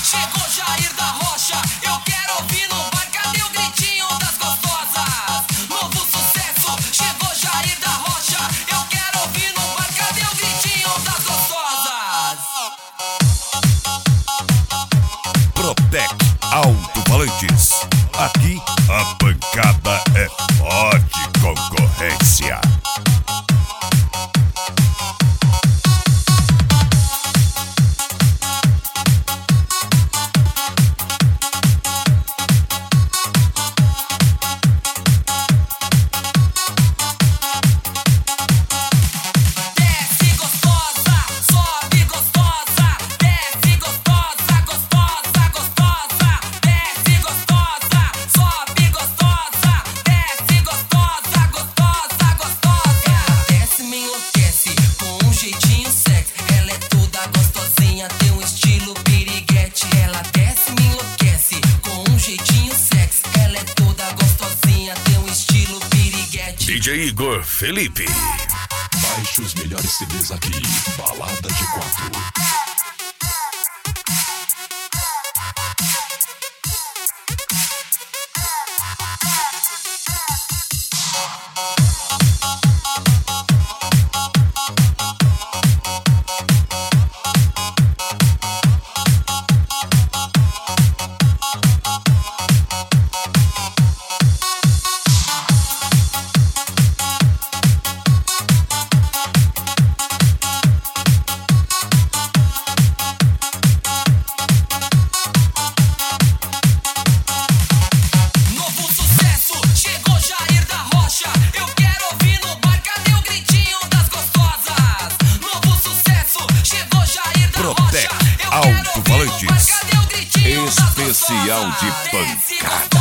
chegou Jair da Rocha. Eu quero ouvir no bar, cadê o gritinho das gostosas? Novo sucesso, chegou Jair da Rocha. Eu quero ouvir no bar, cadê o gritinho das gostosas? Protec Alto-Falantes. Aqui a pancada é forte concorrência. DJ Igor Felipe. Baixe os melhores CDs aqui. Balada de 4. Protec Alto-Falantes. Especial de pancada.